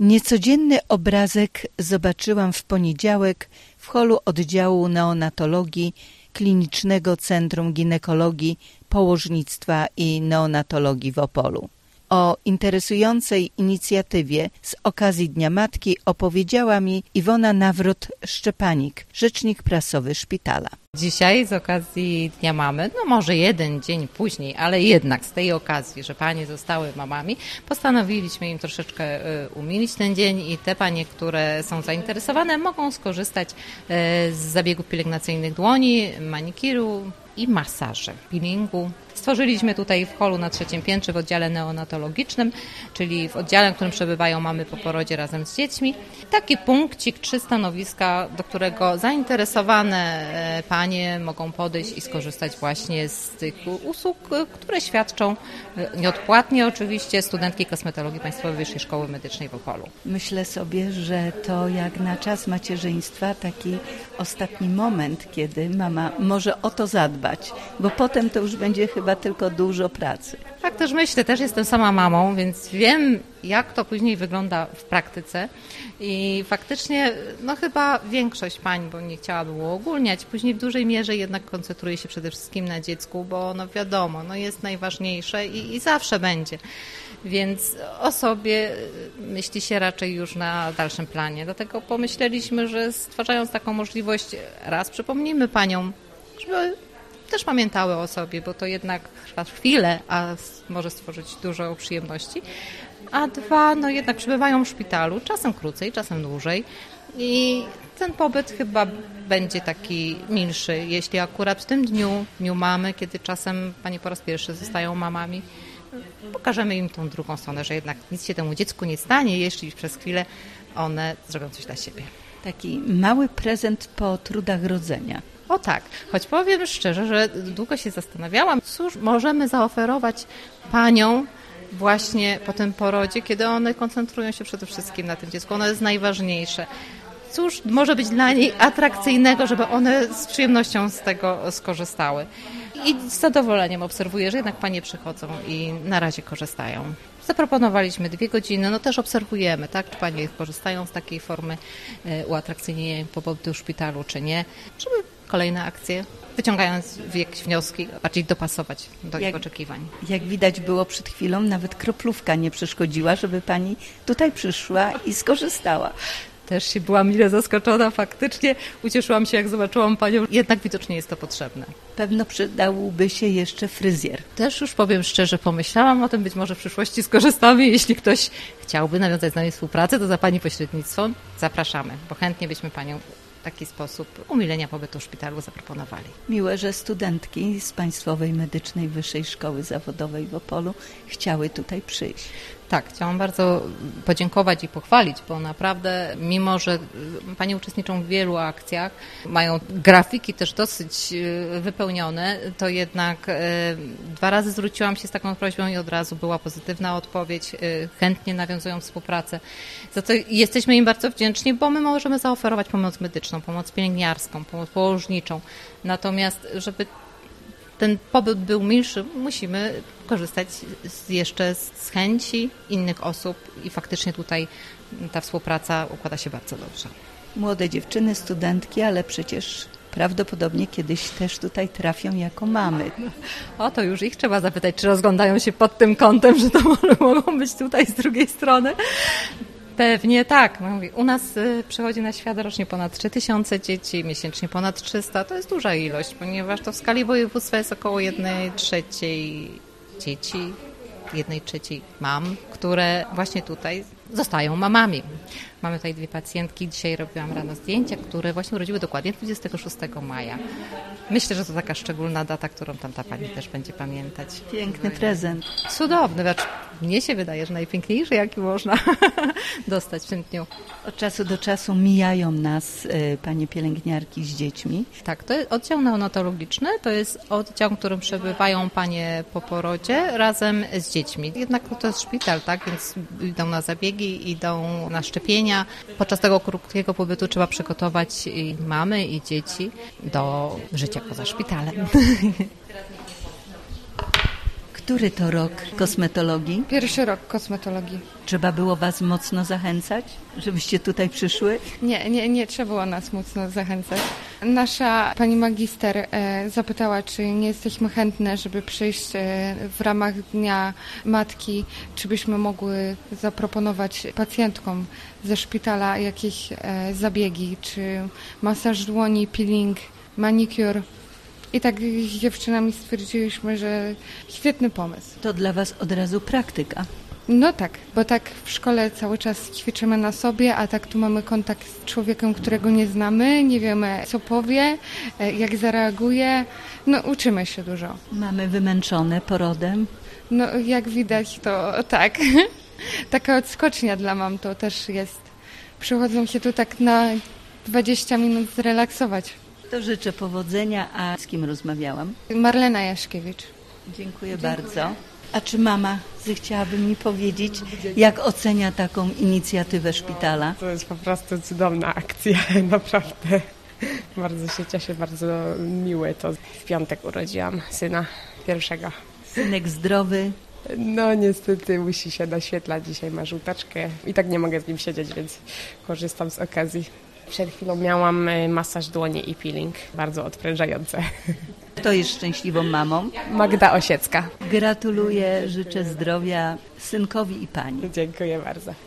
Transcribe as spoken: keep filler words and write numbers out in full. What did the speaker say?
Niecodzienny obrazek zobaczyłam w poniedziałek w holu oddziału neonatologii Klinicznego Centrum Ginekologii, Położnictwa i Neonatologii w Opolu. O interesującej inicjatywie z okazji Dnia Matki opowiedziała mi Iwona Nawrot-Szczepanik, rzecznik prasowy szpitala. Dzisiaj z okazji Dnia Mamy, no może jeden dzień później, ale jednak z tej okazji, że panie zostały mamami, postanowiliśmy im troszeczkę umilić ten dzień i te panie, które są zainteresowane, mogą skorzystać z zabiegów pielęgnacyjnych dłoni, manikiru i masaży, peelingu. Stworzyliśmy tutaj w holu na trzecim piętrze w oddziale neonatologicznym, czyli w oddziale, w którym przebywają mamy po porodzie razem z dziećmi. Taki punkcik, trzy stanowiska, do którego zainteresowane panie mogą podejść i skorzystać właśnie z tych usług, które świadczą nieodpłatnie oczywiście studentki kosmetologii Państwowej Wyższej Szkoły Medycznej w Opolu. Myślę sobie, że to jak na czas macierzyństwa taki ostatni moment, kiedy mama może o to zadbać, bo potem to już będzie chyba tylko dużo pracy. Tak też myślę, też jestem sama mamą, więc wiem, jak to później wygląda w praktyce i faktycznie no chyba większość pań, bo nie chciałaby uogólniać, później w dużej mierze jednak koncentruje się przede wszystkim na dziecku, bo no wiadomo, no jest najważniejsze i, i zawsze będzie. Więc o sobie myśli się raczej już na dalszym planie. Dlatego pomyśleliśmy, że stwarzając taką możliwość, raz przypomnijmy paniom, żeby też pamiętały o sobie, bo to jednak trwa chwilę, a może stworzyć dużo przyjemności. A dwa, no jednak przebywają w szpitalu, czasem krócej, czasem dłużej i ten pobyt chyba będzie taki milszy, jeśli akurat w tym dniu, dniu mamy, kiedy czasem panie po raz pierwszy zostają mamami, pokażemy im tą drugą stronę, że jednak nic się temu dziecku nie stanie, jeśli przez chwilę one zrobią coś dla siebie. Taki mały prezent po trudach rodzenia. O tak, choć powiem szczerze, że długo się zastanawiałam, cóż możemy zaoferować paniom właśnie po tym porodzie, kiedy one koncentrują się przede wszystkim na tym dziecku, ono jest najważniejsze. Cóż może być dla niej atrakcyjnego, żeby one z przyjemnością z tego skorzystały. I z zadowoleniem obserwuję, że jednak panie przychodzą i na razie korzystają. Zaproponowaliśmy dwie godziny, no też obserwujemy, tak, czy panie korzystają z takiej formy e, uatrakcyjnienia pobytu w szpitalu, czy nie, żeby kolejne akcje, wyciągając jakieś wnioski, bardziej dopasować do jak, ich oczekiwań. Jak widać było przed chwilą, nawet kroplówka nie przeszkodziła, żeby pani tutaj przyszła i skorzystała. Też się byłam mile zaskoczona, faktycznie ucieszyłam się, jak zobaczyłam panią, jednak widocznie jest to potrzebne. Pewno przydałby się jeszcze fryzjer. Też już powiem szczerze, pomyślałam o tym, być może w przyszłości skorzystamy, jeśli ktoś chciałby nawiązać z nami współpracę, to za pani pośrednictwo zapraszamy, bo chętnie byśmy panią w taki sposób umilenia pobytu w szpitalu zaproponowali. Miłe, że studentki z Państwowej Medycznej Wyższej Szkoły Zawodowej w Opolu chciały tutaj przyjść. Tak, chciałam bardzo podziękować i pochwalić, bo naprawdę, mimo że panie uczestniczą w wielu akcjach, mają grafiki też dosyć wypełnione, to jednak dwa razy zwróciłam się z taką prośbą i od razu była pozytywna odpowiedź, chętnie nawiązują współpracę. Za to jesteśmy im bardzo wdzięczni, bo my możemy zaoferować pomoc medyczną, pomoc pielęgniarską, pomoc położniczą. Natomiast, żeby ten pobyt był milszy, musimy korzystać z, jeszcze z chęci innych osób i faktycznie tutaj ta współpraca układa się bardzo dobrze. Młode dziewczyny, studentki, ale przecież prawdopodobnie kiedyś też tutaj trafią jako mamy. O, to już ich trzeba zapytać, czy rozglądają się pod tym kątem, że to mogą być tutaj z drugiej strony. Pewnie tak. U nas przychodzi na świat rocznie ponad trzy tysiące dzieci, miesięcznie ponad trzysta. To jest duża ilość, ponieważ to w skali województwa jest około jednej trzeciej dzieci, jednej trzeciej mam, które właśnie tutaj zostają mamami. Mamy tutaj dwie pacjentki, dzisiaj robiłam rano zdjęcia, które właśnie urodziły dokładnie dwudziestego szóstego maja. Myślę, że to taka szczególna data, którą tamta pani też będzie pamiętać. Piękny prezent. Cudowny, znaczy mnie się wydaje, że najpiękniejszy, jaki można dostać w tym dniu. Od czasu do czasu mijają nas y, panie pielęgniarki z dziećmi. Tak, to jest oddział neonatologiczny, to jest oddział, w którym przebywają panie po porodzie razem z dziećmi. Jednak to jest szpital, tak, więc idą na zabiegi, idą na szczepienia. Podczas tego krótkiego pobytu trzeba przygotować i mamy, i dzieci do życia poza szpitalem. Który to rok kosmetologii? Pierwszy rok kosmetologii. Trzeba było Was mocno zachęcać, żebyście tutaj przyszły? Nie, nie, nie trzeba było nas mocno zachęcać. Nasza pani magister e, zapytała, czy nie jesteśmy chętne, żeby przyjść e, w ramach Dnia Matki, czy byśmy mogły zaproponować pacjentkom ze szpitala jakieś e, zabiegi, czy masaż dłoni, peeling, manicure. I tak z dziewczynami stwierdziliśmy, że świetny pomysł. To dla Was od razu praktyka. No tak, bo tak w szkole cały czas ćwiczymy na sobie, a tak tu mamy kontakt z człowiekiem, którego nie znamy, nie wiemy co powie, jak zareaguje. No uczymy się dużo. Mamy wymęczone porodem. No jak widać to tak. Taka odskocznia dla mam to też jest. Przychodzą się tu tak na dwadzieścia minut zrelaksować. To życzę powodzenia, a z kim rozmawiałam? Marlena Jaszkiewicz. Dziękuję, bardzo. A czy mama zechciałaby mi powiedzieć, jak ocenia taką inicjatywę szpitala? To jest po prostu cudowna akcja, naprawdę. Bardzo się cieszę, bardzo miłe to. W piątek urodziłam syna pierwszego. Synek zdrowy. No niestety musi się naświetlać, dzisiaj ma żółtaczkę i tak nie mogę z nim siedzieć, więc korzystam z okazji. Przed chwilą miałam masaż dłoni i peeling, bardzo odprężające. Kto jest szczęśliwą mamą? Magda Osiecka. Gratuluję, życzę zdrowia synkowi i pani. Dziękuję bardzo.